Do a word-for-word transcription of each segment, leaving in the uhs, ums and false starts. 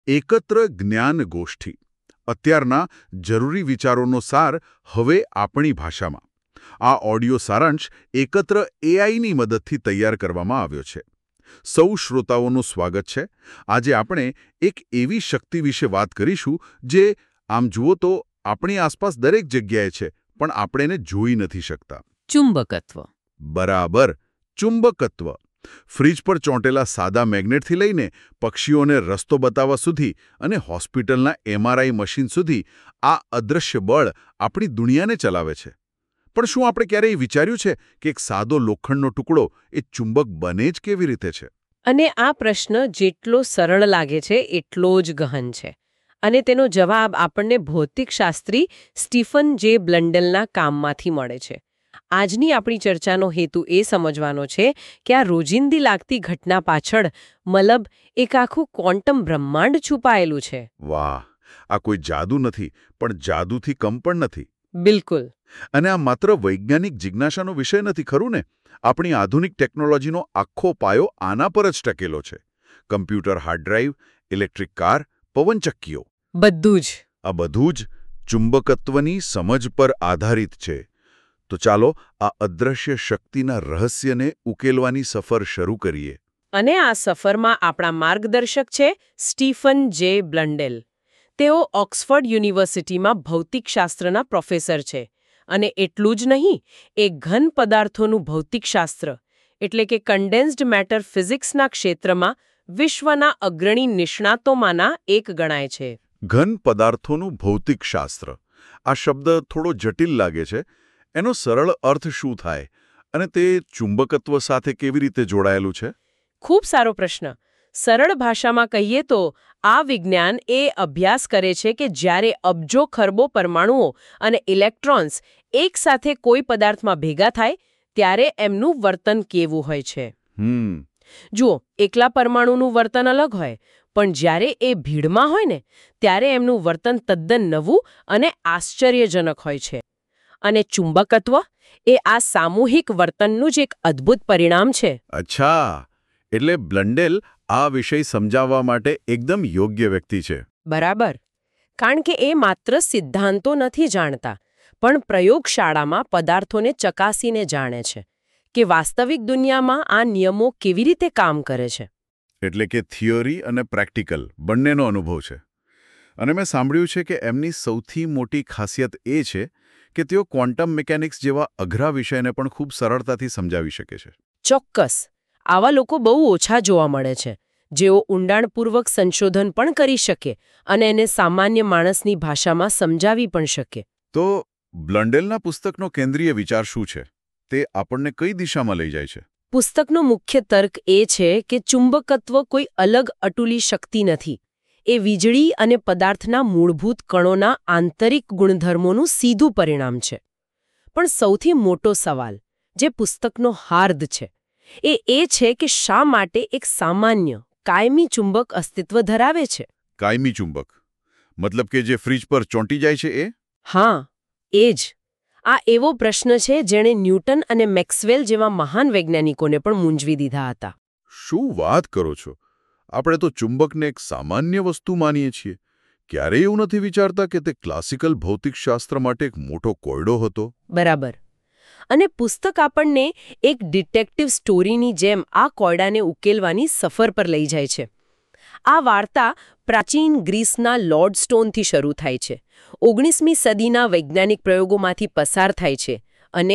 એકત્ર જ્ઞાન ગોષ્ઠી. અત્યારના જરૂરી વિચારોનો સાર હવે આપણી ભાષામાં. આ ઓડિયો સારાંશ એકત્ર એઆઈની મદદથી તૈયાર કરવામાં આવ્યો છે. સૌ શ્રોતાઓનું સ્વાગત છે. આજે આપણે એક એવી શક્તિ વિશે વાત કરીશું જે આમ જુઓ તો આપણી આસપાસ દરેક જગ્યાએ છે, પણ આપણે એને જોઈ નથી શકતા. ચુંબકત્વ. બરાબર, ચુંબકત્વ. ફ્રીજ પર ચોંટેલા સાદા મેગ્નેટથી લઈને પક્ષીઓને રસ્તો બતાવવા સુધી અને હોસ્પિટલના એમઆરઆઈ મશીન સુધી આ અદૃશ્ય બળ આપણી દુનિયાને ચલાવે છે. પણ શું આપણે ક્યારેય વિચાર્યું છે કે એક સાદો લોખંડનો ટુકડો એ ચુંબક બને જ કેવી રીતે છે? અને આ પ્રશ્ન જેટલો સરળ લાગે છે એટલો જ ગહન છે. અને તેનો જવાબ આપણને ભૌતિકશાસ્ત્રી સ્ટીફન જે બ્લન્ડેલના કામમાંથી મળે છે. આજની આપણી ચર્ચાનો હેતુ એ સમજવાનો છે કે આ રોજિંદી લાગતી ઘટના પાછળ મતલબ એક આખું ક્વોન્ટમ બ્રહ્માંડ છુપાયેલું છે. વાહ, આ કોઈ જાદુ નથી, પણ જાદુથી કમ પણ નથી. બિલકુલ. અને આ માત્ર વૈજ્ઞાનિક જિજ્ઞાસાનો વિષય નથી, ખરું ને? આપણી આધુનિક ટેકનોલોજીનો આખો પાયો આના પર જ ટકેલો છે. Computer, hard drive, electric car, પવનચક્કીઓ. બધું જ. આ બધું જ ચુંબકત્વની સમજ પર આધારિત છે. તો ચાલો આ અદૃશ્ય શક્તિના રહસ્યને ઉકેલવાની સફર શરૂ કરીએ. અને આ સફરમાં આપણા માર્ગદર્શક છે સ્ટીફન જે બ્લન્ડેલ. તેઓ ઓક્સફર્ડ યુનિવર્સિટીમાં ભૌતિકશાસ્ત્રના પ્રોફેસર છે. અને એટલું જ નહીં, એ ઘન પદાર્થોનું ભૌતિકશાસ્ત્ર એટલે કે કન્ડેન્સ્ડ મેટર ફિઝિક્સના ક્ષેત્રમાં વિશ્વના અગ્રણી નિષ્ણાતોમાંના એક ગણાય છે. ઘન પદાર્થોનું ભૌતિકશાસ્ત્ર. આ શબ્દ થોડો જટિલ લાગે છે. એનો સરળ અર્થ શું થાય અને તે ચુંબકત્વ સાથે કેવી રીતે જોડાયેલું છે? ખૂબ સારો પ્રશ્ન. સરળ ભાષામાં કહીએ તો આ વિજ્ઞાન એ અભ્યાસ કરે છે કે જ્યારે અબજો ખરબો પરમાણુઓ અને ઇલેક્ટ્રોન્સ એકસાથે કોઈ પદાર્થમાં ભેગા થાય ત્યારે એમનું વર્તન કેવું હોય છે. હમ જુઓ, એકલા પરમાણુનું વર્તન અલગ હોય, પણ જ્યારે એ ભીડમાં હોય ને ત્યારે એમનું વર્તન તદ્દન નવું અને આશ્ચર્યજનક હોય છે. અને ચુંબકત્વ એ આ સામૂહિક વર્તનનું જ એક અદ્ભુત પરિણામ છે. અચ્છા, એટલે બ્લન્ડેલ આ વિષય સમજાવવા માટે એકદમ યોગ્ય વ્યક્તિ છે. બરાબર. કારણ કે એ માત્ર સિદ્ધાંતો નથી જાણતા, પણ પ્રયોગશાળામાં પદાર્થોને ચકાસીને જાણે છે કે વાસ્તવિક દુનિયામાં આ નિયમો કેવી રીતે કામ કરે છે. એટલે કે થિયરી અને પ્રેક્ટિકલ બંનેનો અનુભવ છે. અને મેં સાંભળ્યું છે કે એમની સૌથી મોટી ખાસિયત એ છે કે તેઓ ક્વોન્ટમ મિકેનિક્સ જેવા અઘરા વિષયને પણ ખૂબ સરળતાથી સમજાવી શકે છે. ચોક્કસ. આવા લોકો બહુ ઓછા જોવા મળે છે, જેઓ ઊંડાણપૂર્વક સંશોધન પણ કરી શકે અને એને સામાન્ય માણસની ભાષામાં સમજાવી પણ શકે. તો બ્લન્ડેલના પુસ્તકનો કેન્દ્રીય વિચાર શું છે? તે આપણને કઈ દિશામાં લઈ જાય છે? પુસ્તકનો મુખ્ય તર્ક એ છે કે ચુંબકત્વ કોઈ અલગ અટુલી શક્તિ નથી. એ વીજળી અને પદાર્થના મૂળભૂત કણોના આંતરિક ગુણધર્મોનું સીધું પરિણામ છે. પણ સૌથી મોટો સવાલ, જે પુસ્તકનો હાર્દ છે, એ એ છે કે શા માટે એક સામાન્ય, કાયમી ચુંબક અસ્તિત્વ ધરાવે છે. કાયમી ચુંબક? મતલબ કે જે ફ્રીજ પર ચોંટી જાય છે એ? હા, એ જ. આ એવો પ્રશ્ન છે જેણે ન્યૂટન અને મેક્સવેલ જેવા મહાન વૈજ્ઞાનિકોને પણ મૂંઝવી દીધા હતા. શું વાત કરો છો? આપણે તો ચુંબકને એક સામાન્ય વસ્તુ માનીએ છીએ. ક્યારેય એવું નથી વિચારતા કે તે ક્લાસિકલ ભૌતિકશાસ્ત્ર માટે એક મોટો કોયડો હતો. બરાબર. અને પુસ્તક આપણને એક ડિટેક્ટિવ સ્ટોરીની જેમ આ કોયડાને ઉકેલવાની સફર પર લઈ જાય છે. આ વાર્તા પ્રાચીન ગ્રીસના લોર્ડ સ્ટોનથી શરૂ થાય છે. ઓગણીસમી સદીના વૈજ્ઞાનિક પ્રયોગોમાંથી પસાર થાય છે અને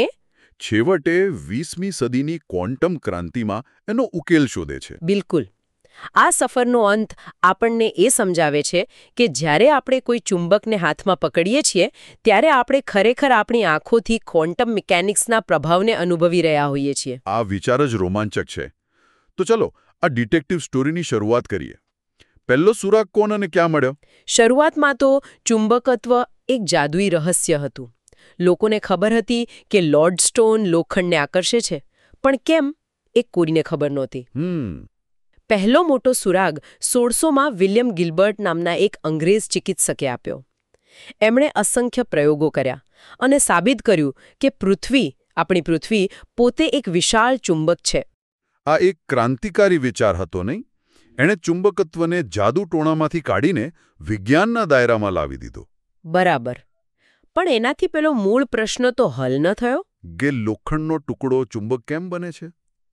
છેવટે વીસમી સદીની ક્વોન્ટમ ક્રાંતિમાં એનો ઉકેલ શોધે છે. બિલકુલ. આ સફરનો અંત આપણને એ સમજાવે છે કે જ્યારે આપણે કોઈ ચુંબકને હાથમાં પકડીએ છીએ ત્યારે આપણે ખરેખર આપણી આંખોથી ક્વોન્ટમ મિકેનિક્સના પ્રભાવને અનુભવી રહ્યા હોઈએ છીએ. આ વિચાર જ રોમાંચક છે. તો ચલો આ ડિટેક્ટિવ સ્ટોરીની શરૂઆત કરીએ. પહેલો સુરાગ કોણ અને ક્યાં મળ્યો? શરૂઆતમાં તો ચુંબકત્વ એક જાદુઈ રહસ્ય હતું. લોકોને ખબર હતી કે લોર્ડ સ્ટોન લોખંડને આકર્ષે છે, પણ કેમ એ કોઈને ખબર નહોતી. હમ પહેલો મોટો સુરાગ સોળસોમાં વિલિયમ ગિલ્બર્ટ નામના એક અંગ્રેજ ચિકિત્સકે આપ્યો. એમણે અસંખ્ય પ્રયોગો કર્યા અને સાબિત કર્યું કે પૃથ્વી, આપણી પૃથ્વી પોતે એક વિશાળ ચુંબક છે. આ એક ક્રાંતિકારી વિચાર હતો નહીં? એણે ચુંબકત્વને જાદુ ટોણામાંથી કાઢીને વિજ્ઞાનના દાયરામાં લાવી દીધો. બરાબર. પણ એનાથી પેલો મૂળ પ્રશ્ન તો હલ ન થયો કે લોખંડનો ટુકડો ચુંબક કેમ બને છે?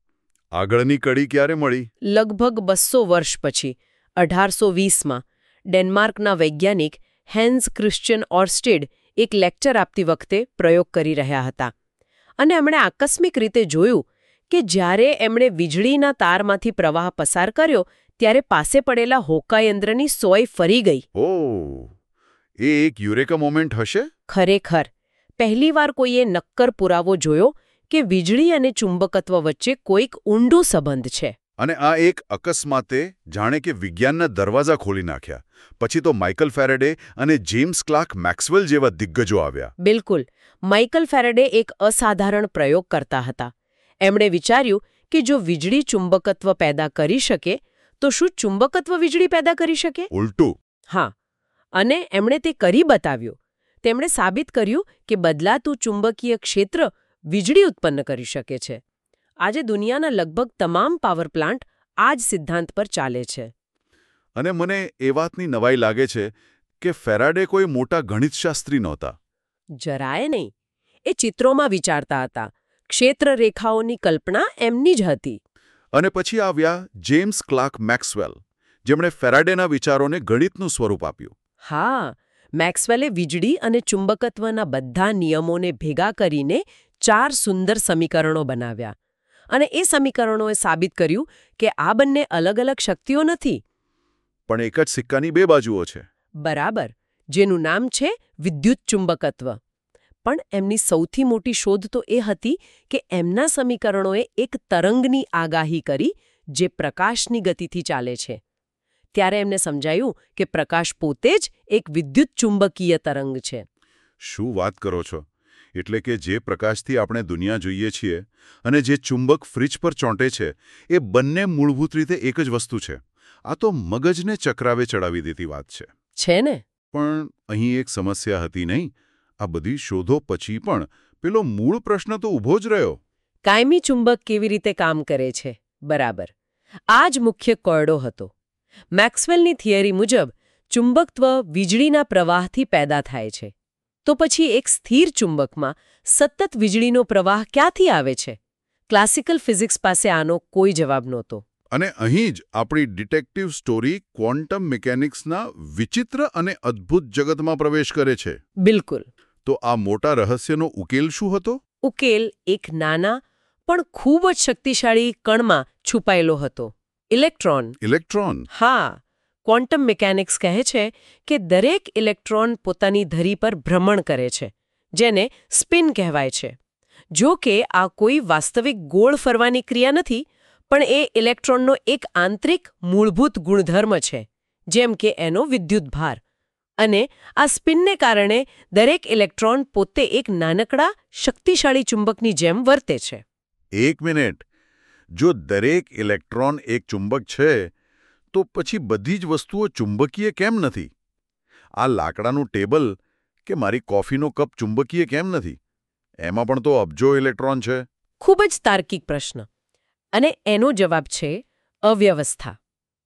આગળની કડી ક્યારે મળી? લગભગ બસો વર્ષ પછી અઢારસો વીસમાં ડેનમાર્કના વૈજ્ઞાનિક હેન્સ ક્રિશ્ચિયન ઓર્સ્ટેડ એક લેક્ચર આપતી વખતે પ્રયોગ કરી રહ્યા હતા અને એમણે આકસ્મિક રીતે જોયું કે જ્યારે એમણે વીજળીના તારમાંથી પ્રવાહ પસાર કર્યો ત્યારે પાસે પડેલા હોકાયંત્રની સોય ફરી ગઈ. ઓહ, એ એક યુરેકા મોમેન્ટ હશે? ખરેખર પહેલીવાર કોઈએ નક્કર પુરાવો જોયો કે વીજળી અને ચુંબકત્વ વચ્ચે કોઈક ઊંડો સંબંધ છે. અને આ એક અકસ્માતે જાણે કે વિજ્ઞાનના દરવાજા ખોલી નાખ્યા. પછી તો માઇકલ ફેરેડે અને જેમ્સ ક્લાર્ક મેક્સવેલ જેવા દિગ્ગજો આવ્યા. બિલકુલ. માઇકલ ફેરેડે એક અસાધારણ પ્રયોગ કરતા હતા. એમણે વિચાર્યું કે જો વીજળી ચુંબકત્વ પેદા કરી શકે તો શું ચુંબકત્વ વીજળી પેદા કરી શકે? ઉલટું. હા, અને એમણે તે કરી બતાવ્યું. તેમણે સાબિત કર્યું કે બદલાતું ચુંબકીય ક્ષેત્ર વીજળી ઉત્પન્ન કરી શકે છે. આજે દુનિયાના લગભગ તમામ પાવર પ્લાન્ટ આ જ સિદ્ધાંત પર ચાલે છે. અને મને એ વાતની નવાઈ લાગે છે કે ફેરાડે કોઈ મોટા ગણિતશાસ્ત્રી નહોતા. જરાય નહીં. એ ચિત્રોમાં વિચારતા હતા. ક્ષેત્ર રેખાઓની કલ્પના એમની જ હતી. અને પછી આવ્યા જેમ્સ ક્લાર્ક મેક્સવેલ, જેમણે ફેરાડેના વિચારોને ગણિતનું સ્વરૂપ આપ્યું. હા, મેક્સવેલે વીજળી અને ચુંબકત્વના બધા નિયમોને ભેગા કરીને ચાર સુંદર સમીકરણો બનાવ્યા. અને એ સમીકરણોએ સાબિત કર્યું કે આ બંને અલગ અલગ શક્તિઓ નથી, પણ એક જ સિક્કાની બે બાજુઓ છે. બરાબર, જેનું નામ છે વિદ્યુત ચુંબકત્વ. પણ એમની સૌથી મોટી શોધ તો એ હતી કે એમના સમીકરણોએ એક તરંગની આગાહી કરી જે પ્રકાશની ગતિથી ચાલે છે. ત્યારે એમને સમજાયું કે પ્રકાશ પોતે જ એક વિદ્યુત ચુંબકીય તરંગ છે. શું વાત કરો છો? એટલે કે જે પ્રકાશથી આપણે દુનિયા જોઈએ છીએ અને જે ચુંબક ફ્રિજ પર ચોંટે છે એ બંને મૂળભૂત રીતે એક જ વસ્તુ છે. આ તો મગજને ચક્રાવે ચડાવી દેતી વાત છે. છે ને? પણ અહીં એક સમસ્યા હતી નહીં? આ બધી શોધો પછી પણ પેલો મૂળ પ્રશ્ન તો ઊભો જ રહ્યો. કાયમી ચુંબક કેવી રીતે કામ કરે છે? બરાબર, આ જ મુખ્ય કોયડો હતો. મેક્સવેલની થિયરી મુજબ ચુંબકત્વ વીજળીના પ્રવાહથી પેદા થાય છે. તો પછી એક સ્થિર ચુંબકમાં સતત વીજળીનો પ્રવાહ ક્યાંથી આવે છે? ક્લાસિકલ ફિઝિક્સ પાસે આનો કોઈ જવાબ નહોતો. અને અહીં જ આપણી ડિટેક્ટિવ સ્ટોરી ક્વોન્ટમ મિકેનિક્સના વિચિત્ર અને અદ્ભુત જગતમાં પ્રવેશ કરે છે. બિલકુલ. તો આ મોટા રહસ્યનો ઉકેલ શું હતો? ઉકેલ એક નાના પણ ખૂબ જ શક્તિશાળી કણમાં છુપાયેલો હતો. ઇલેક્ટ્રોન. ઇલેક્ટ્રોન? હા. ક્વોન્ટમ મિકેનિક્સ કહે છે કે દરેક ઇલેક્ટ્રોન પોતાની ધરી પર ભ્રમણ કરે છે, જેને સ્પિન કહેવાય છે. જો કે આ કોઈ વાસ્તવિક ગોળ ફરવાની ક્રિયા નથી, પણ એ ઇલેક્ટ્રોનનો એક આંતરિક મૂળભૂત ગુણધર્મ છે, જેમ કે એનો વિદ્યુત ભાર. અને આ સ્પિનને કારણે દરેક ઇલેક્ટ્રોન પોતે એક નાનકડા શક્તિશાળી ચુંબકની જેમ વર્તે છે. એક મિનિટ. જો દરેક ઇલેક્ટ્રોન એક ચુંબક છે તો પછી બધી જ વસ્તુઓ ચુંબકીય કેમ નથી? આ લાકડાનું ટેબલ કે મારી કોફીનો કપ ચુંબકીય કેમ નથી? એમાં પણ તો અબજો ઇલેક્ટ્રોન છે. ખૂબ જ તાર્કિક પ્રશ્ન. અને એનો જવાબ છે અવ્યવસ્થા.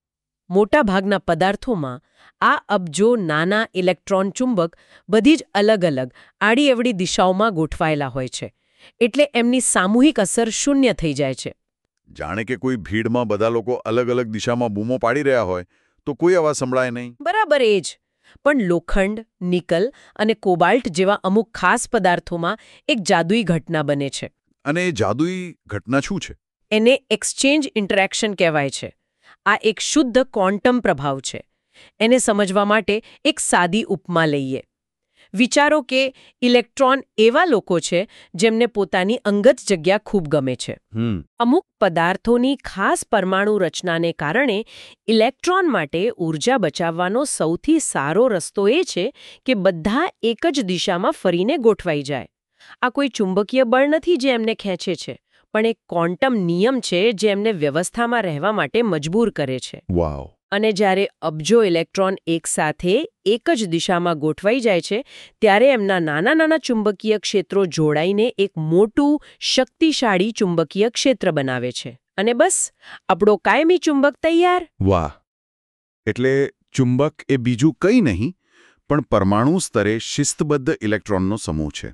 મોટાભાગના પદાર્થોમાં આ અબજો નાના ઇલેક્ટ્રોન ચુંબક બધી જ અલગ અલગ આડી અવળી દિશાઓમાં ગોઠવાયેલા હોય છે. એટલે એમની સામૂહિક અસર શૂન્ય થઈ જાય છે. જાણે કે કોઈ ભીડમાં બધા લોકો અલગ અલગ દિશામાં બૂમો પાડી રહ્યા હોય તો કોઈ અવાજ સંભળાય નહીં. બરાબર એ જ. પણ લોખંડ, નિકલ અને કોબાલ્ટ જેવા અમુક ખાસ પદાર્થોમાં એક જાદુઈ ઘટના બને છે. અને એ જાદુઈ ઘટના શું છે? એને એક્સચેન્જ ઇન્ટરેક્શન કહેવાય છે. આ એક શુદ્ધ ક્વોન્ટમ પ્રભાવ છે. એને સમજવા માટે એક સાદી ઉપમા લઈએ. વિચારો કે ઇલેક્ટ્રોન એવા લોકો છે જેમને પોતાની અંગત જગ્યા ખૂબ ગમે છે. અમુક પદાર્થોની ખાસ પરમાણુ રચનાને કારણે ઇલેક્ટ્રોન માટે ઊર્જા બચાવવાનો સૌથી સારો રસ્તો એ છે કે બધા એક જ દિશામાં ફરીને ગોઠવાઈ જાય. આ કોઈ ચુંબકીય બળ નથી જે એમને ખેંચે છે, પણ એક ક્વોન્ટમ નિયમ છે જે એમને વ્યવસ્થામાં રહેવા માટે મજબૂર કરે છે. વાવ. અને જ્યારે અબજો ઇલેક્ટ્રોન એકસાથે એક જ દિશામાં ગોઠવાઈ જાય છે ત્યારે એમના નાના નાના ચુંબકીય ક્ષેત્રો જોડાઈને એક મોટું શક્તિશાળી ચુંબકીય ક્ષેત્ર બનાવે છે. અને બસ આપણો કાયમી ચુંબક તૈયાર. વાહ! એટલે ચુંબક એ બીજું કંઈ નહીં પણ પરમાણુ સ્તરે શિસ્તબદ્ધ ઇલેક્ટ્રોનનો સમૂહ છે.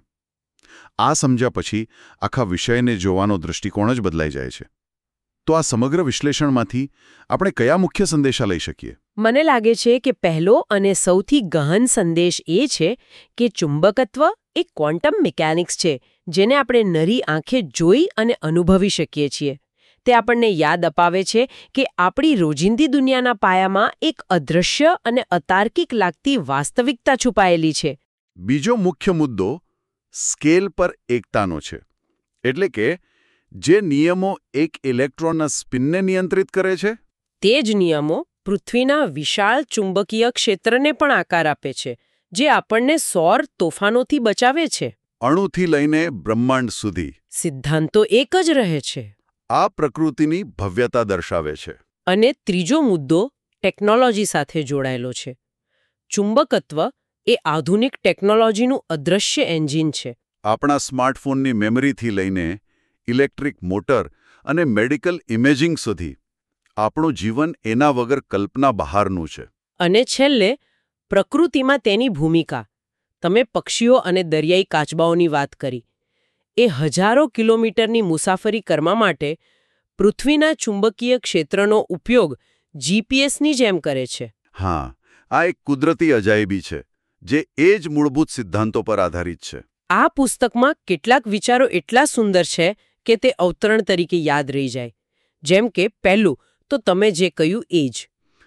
આ સમજ્યા પછી આખા વિષયને જોવાનો દૃષ્ટિકોણ જ બદલાઈ જાય છે. તો આ સમગ્ર વિશ્લેષણમાંથી આપણે કયા મુખ્ય સંદેશા લઈ શકીએ? મને લાગે છે કે પહેલો અને સૌથી ગહન સંદેશ એ છે કે ચુંબકત્વ એ ક્વોન્ટમ મિકેનિક્સ છે, જેને આપણે નરી આંખે જોઈ અને અનુભવી શકીએ છીએ. તે આપણને યાદ અપાવે છે કે આપણી રોજિંદી દુનિયાના પાયામાં એક અદૃશ્ય અને અતાર્કિક લાગતી વાસ્તવિકતા છુપાયેલી છે. બીજો મુખ્ય મુદ્દો સ્કેલ પર એકતાનો છે. એટલે કે જે નિયમો એક ઇલેક્ટ્રોનના સ્પિનને નિયંત્રિત કરે છે, તે જ નિયમો પૃથ્વીના વિશાળ ચુંબકીય ક્ષેત્રને પણ આકાર આપે છે, જે આપણને સૌર તોફાનોથી બચાવે છે. અણુથી લઈને બ્રહ્માંડ સુધી સિદ્ધાંતો એક જ રહે છે. આ પ્રકૃતિની ભવ્યતા દર્શાવે છે. અને ત્રીજો મુદ્દો ટેકનોલોજી સાથે જોડાયેલો છે. ચુંબકત્વ એ આધુનિક ટેકનોલોજીનું અદૃશ્ય એન્જિન છે. આપણા સ્માર્ટફોનની મેમરીથી લઈને ઇલેક્ટ્રિક મોટર અને મેડિકલ ઇમેજિંગ સુધી આપણું જીવન એના વગર કલ્પના બહારનું છે. અને છેલ્લે પ્રકૃતિમાં તેની ભૂમિકા. તમે પક્ષીઓ અને દરિયાઈ કાચબાઓની વાત કરી. એ હજારો કિલોમીટરની મુસાફરી કરવા માટે પૃથ્વીના ચુંબકીય ક્ષેત્રનો ઉપયોગ જીપીએસની જેમ કરે છે. હા, આ એક કુદરતી અજાયબી છે, જે એ જ મૂળભૂત સિદ્ધાંતો પર આધારિત છે. આ પુસ્તકમાં કેટલાક વિચારો એટલા સુંદર છે કે તે અવતરણ તરીકે યાદ રહી જાય. જેમ કે પહેલું તો તમે જે કહ્યું એ જ.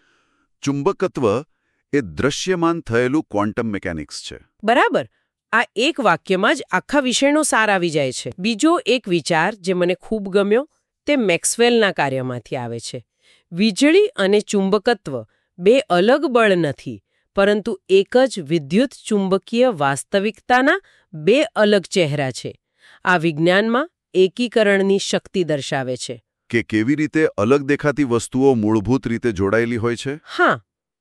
ચુંબકત્વ એ દૃશ્યમાન થયેલું ક્વોન્ટમ મિકેનિક્સ છે. બરાબર. આ એક વાક્યમાં જ આખા વિષયનો સાર આવી જાય છે. બીજો એક વિચાર જે મને ખૂબ ગમ્યો તે મેક્સવેલના કાર્યમાંથી આવે છે. વીજળી અને ચુંબકત્વ બે અલગ બળ નથી, પરંતુ એક જ વિદ્યુત ચુંબકીય વાસ્તવિકતાના બે અલગ ચહેરા છે. આ વિજ્ઞાનમાં એકીકરણની શક્તિ દર્શાવે છે. કે કેવી રીતે અલગ દેખાતી વસ્તુઓ મૂળભૂત રીતે જોડાયેલી હોય છે. હા.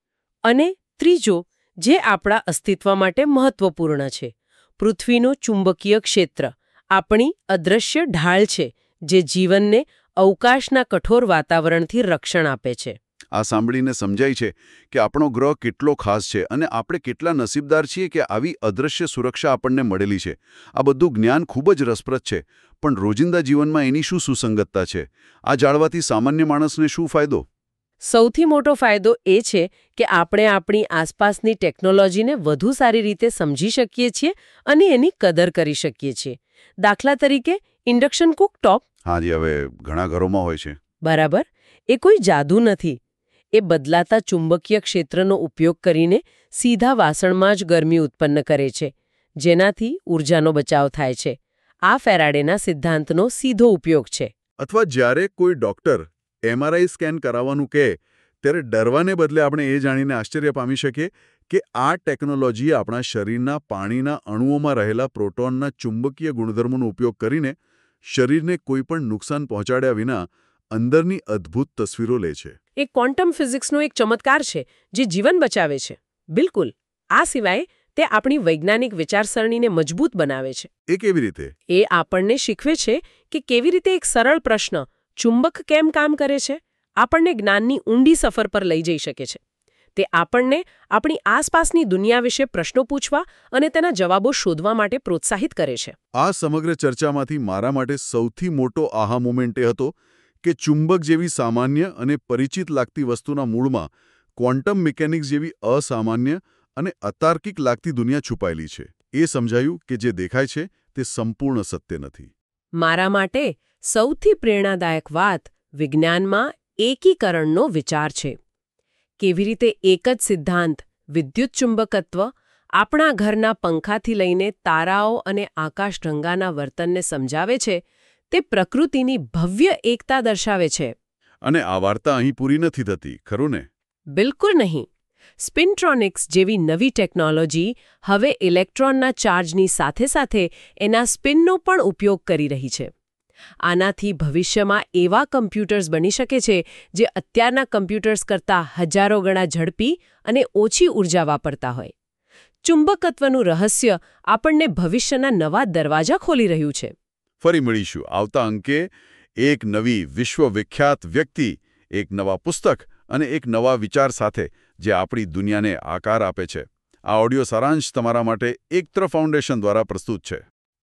અને ત્રીજો, જે આપણા અસ્તિત્વ માટે મહત્વપૂર્ણ છે. પૃથ્વીનું ચુંબકીય ક્ષેત્ર આપણી અદૃશ્ય ઢાળ છે, જે જીવનને અવકાશના કઠોર વાતાવરણથી રક્ષણ આપે છે. આ સાંભળીને સમજાય છે કે આપણો ગ્રહ કેટલો ખાસ છે અને આપણે કેટલા નસીબદાર છીએ કે આવી અદૃશ્ય સુરક્ષા આપણને મળેલી છે. આ બધું જ્ઞાન ખૂબ જ રસપ્રદ છે, પણ રોજિંદા જીવનમાં એની શું સુસંગતતા છે? આ જાણવાથી સામાન્ય માણસને શું ફાયદો? સૌથી મોટો ફાયદો એ છે કે આપણે આપણી આસપાસની ટેકનોલોજીને વધુ સારી રીતે સમજી શકીએ છીએ અને એની કદર કરી શકીએ છીએ. દાખલા તરીકે ઇન્ડક્શન કુકટોપ. હાજી, હવે ઘણા ઘરોમાં હોય છે. બરાબર. એ કોઈ જાદુ નથી. એ બદલાતા ચુંબકીય ક્ષેત્રનો ઉપયોગ કરીને સીધા વાસણમાં જ ગરમી ઉત્પન્ન કરે છે, જેનાથી ઊર્જાનો બચાવ થાય છે. આ ફેરાડેના સિદ્ધાંતનો સીધો ઉપયોગ છે. અથવા જ્યારે કોઈ ડોક્ટર એમઆરઆઈ સ્કેન કરાવવાનું કહે ત્યારે ડરવાને બદલે આપણે એ જાણીને આશ્ચર્ય પામી શકીએ કે આ ટેકનોલોજીએ આપણા શરીરના પાણીના અણુઓમાં રહેલા પ્રોટોનના ચુંબકીય ગુણધર્મોનો ઉપયોગ કરીને શરીરને કોઈપણ નુકસાન પહોંચાડ્યા વિના અંદરની અદ્ભુત તસવીરો લે છે. એ ક્વોન્ટમ ફિઝિક્સનો એક ચમત્કાર છે જે જીવન બચાવે છે. બિલકુલ. આ સિવાય તે આપણી વૈજ્ઞાનિક વિચારસરણીને મજબૂત બનાવે છે. એ કેવી રીતે? એ આપણને શીખવે છે કે કેવી રીતે એક સરળ પ્રશ્ન, ચુંબક કેમ કામ કરે છે, આપણને જ્ઞાનની ઊંડી સફર પર લઈ જઈ શકે છે. તે આપણને આપણી આસપાસની દુનિયા વિશે પ્રશ્નો પૂછવા અને તેના જવાબો શોધવા માટે પ્રોત્સાહિત કરે છે. આ સમગ્ર ચર્ચામાંથી મારા માટે સૌથી મોટો આહા મોમેન્ટ એ હતો કે ચુંબક જેવી સામાન્ય અને પરિચિત લાગતી વસ્તુના મૂળમાં ક્વોન્ટમ મિકેનિક્સ જેવી અસામાન્ય અને અતાર્કિક લાગતી દુનિયા છુપાયેલી છે. એ સમજાયું કે જે દેખાય છે તે સંપૂર્ણ સત્ય નથી. મારા માટે સૌથી પ્રેરણાદાયક વાત વિજ્ઞાનમાં એકીકરણનો વિચાર છે. કેવી રીતે એક જ સિદ્ધાંત, વિદ્યુત ચુંબકત્વ, આપણા ઘરના પંખાથી લઈને તારાઓ અને આકાશગંગાના વર્તનને સમજાવે છે, તે પ્રકૃતિની ભવ્ય એકતા દર્શાવે છે. અને આ વાર્તા અહીં પૂરી નથી થતી, ખરું ને? બિલકુલ નહીં. સ્પિન્ટ્રોનિક્સ જેવી નવી ટેકનોલોજી હવે ઇલેક્ટ્રોનના ચાર્જની સાથે સાથે એના સ્પિનનો પણ ઉપયોગ કરી રહી છે. આનાથી ભવિષ્યમાં એવા કમ્પ્યુટર્સ બની શકે છે જે અત્યારના કમ્પ્યુટર્સ કરતાં હજારો ગણા ઝડપી અને ઓછી ઊર્જા વાપરતા હોય. ચુંબકત્વનું રહસ્ય આપણને ભવિષ્યના નવા દરવાજા ખોલી રહ્યું છે. ફરી મળીશું આવતા અંકે એક નવી વિશ્વવિખ્યાત વ્યક્તિ, એક નવા પુસ્તક અને એક નવા વિચાર સાથે જે આપણી દુનિયાને આકાર આપે છે. આ ઓડિયો સારાંશ તમારા માટે એકત્ર ફાઉન્ડેશન દ્વારા પ્રસ્તુત છે.